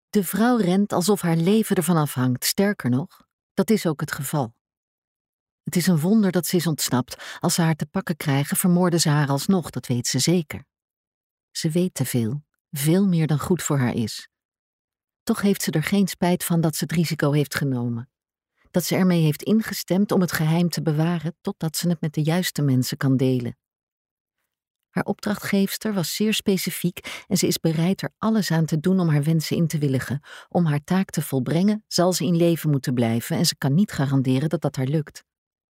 De vrouw rent alsof haar leven ervan afhangt. Sterker nog, dat is ook het geval. Het is een wonder dat ze is ontsnapt. Als ze haar te pakken krijgen, vermoorden ze haar alsnog, dat weet ze zeker. Ze weet te veel, veel meer dan goed voor haar is. Toch heeft ze er geen spijt van dat ze het risico heeft genomen. Dat ze ermee heeft ingestemd om het geheim te bewaren totdat ze het met de juiste mensen kan delen. Haar opdrachtgeefster was zeer specifiek en ze is bereid er alles aan te doen om haar wensen in te willigen. Om haar taak te volbrengen zal ze in leven moeten blijven en ze kan niet garanderen dat dat haar lukt.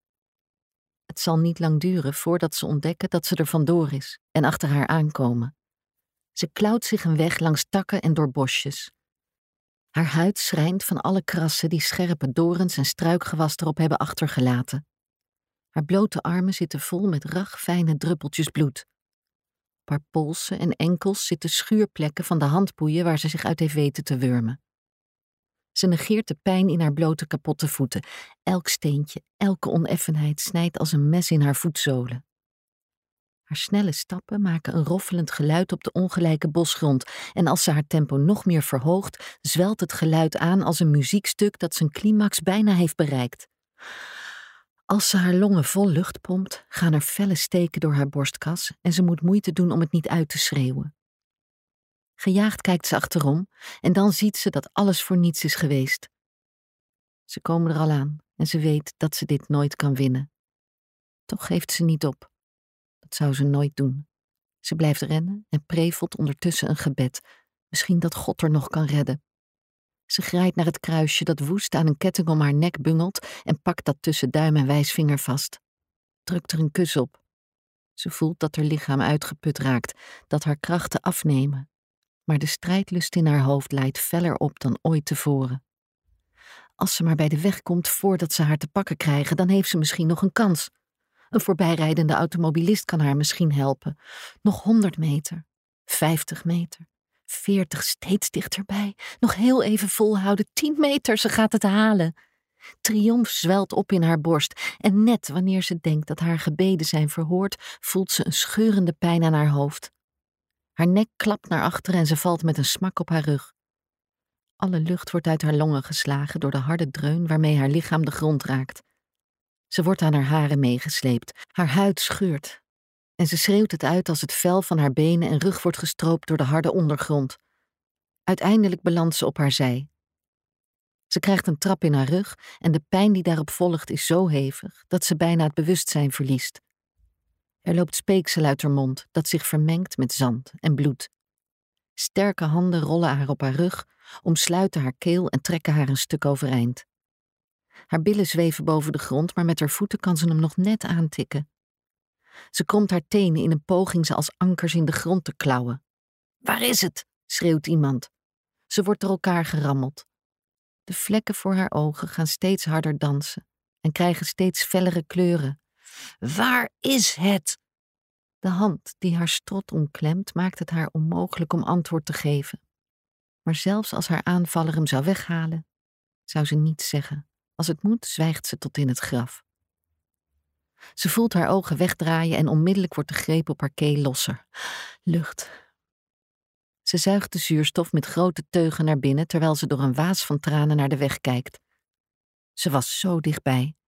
Het zal niet lang duren voordat ze ontdekken dat ze er vandoor is en achter haar aankomen. Ze klauwt zich een weg langs takken en door bosjes. Haar huid schrijnt van alle krassen die scherpe dorens en struikgewas erop hebben achtergelaten. Haar blote armen zitten vol met ragfijne druppeltjes bloed. Op haar polsen en enkels zitten schuurplekken van de handboeien waar ze zich uit heeft weten te wurmen. Ze negeert de pijn in haar blote kapotte voeten. Elk steentje, elke oneffenheid snijdt als een mes in haar voetzolen. Haar snelle stappen maken een roffelend geluid op de ongelijke bosgrond en als ze haar tempo nog meer verhoogt, zwelt het geluid aan als een muziekstuk dat zijn climax bijna heeft bereikt. Als ze haar longen vol lucht pompt, gaan er felle steken door haar borstkas en ze moet moeite doen om het niet uit te schreeuwen. Gejaagd kijkt ze achterom en dan ziet ze dat alles voor niets is geweest. Ze komen er al aan en ze weet dat ze dit nooit kan winnen. Toch geeft ze niet op. Dat zou ze nooit doen. Ze blijft rennen en prevelt ondertussen een gebed. Misschien dat God er nog kan redden. Ze grijpt naar het kruisje dat woest aan een ketting om haar nek bungelt en pakt dat tussen duim en wijsvinger vast. Drukt er een kus op. Ze voelt dat haar lichaam uitgeput raakt, dat haar krachten afnemen. Maar de strijdlust in haar hoofd leidt feller op dan ooit tevoren. Als ze maar bij de weg komt voordat ze haar te pakken krijgen, dan heeft ze misschien nog een kans. Een voorbijrijdende automobilist kan haar misschien helpen. Nog 100 meter, 50 meter, 40 steeds dichterbij. Nog heel even volhouden, 10 meter, ze gaat het halen. Triomf zwelt op in haar borst en net wanneer ze denkt dat haar gebeden zijn verhoord, voelt ze een scheurende pijn aan haar hoofd. Haar nek klapt naar achter en ze valt met een smak op haar rug. Alle lucht wordt uit haar longen geslagen door de harde dreun waarmee haar lichaam de grond raakt. Ze wordt aan haar haren meegesleept, haar huid scheurt. En ze schreeuwt het uit als het vel van haar benen en rug wordt gestroopt door de harde ondergrond. Uiteindelijk belandt ze op haar zij. Ze krijgt een trap in haar rug en de pijn die daarop volgt is zo hevig dat ze bijna het bewustzijn verliest. Er loopt speeksel uit haar mond dat zich vermengt met zand en bloed. Sterke handen rollen haar op haar rug, omsluiten haar keel en trekken haar een stuk overeind. Haar billen zweven boven de grond, maar met haar voeten kan ze hem nog net aantikken. Ze kromt haar tenen in een poging ze als ankers in de grond te klauwen. Waar is het? Schreeuwt iemand. Ze wordt door elkaar gerammeld. De vlekken voor haar ogen gaan steeds harder dansen en krijgen steeds fellere kleuren. Waar is het? De hand die haar strot omklemt maakt het haar onmogelijk om antwoord te geven. Maar zelfs als haar aanvaller hem zou weghalen, zou ze niets zeggen. Als het moet, zwijgt ze tot in het graf. Ze voelt haar ogen wegdraaien en onmiddellijk wordt de greep op haar keel losser. Lucht. Ze zuigt de zuurstof met grote teugen naar binnen terwijl ze door een waas van tranen naar de weg kijkt. Ze was zo dichtbij.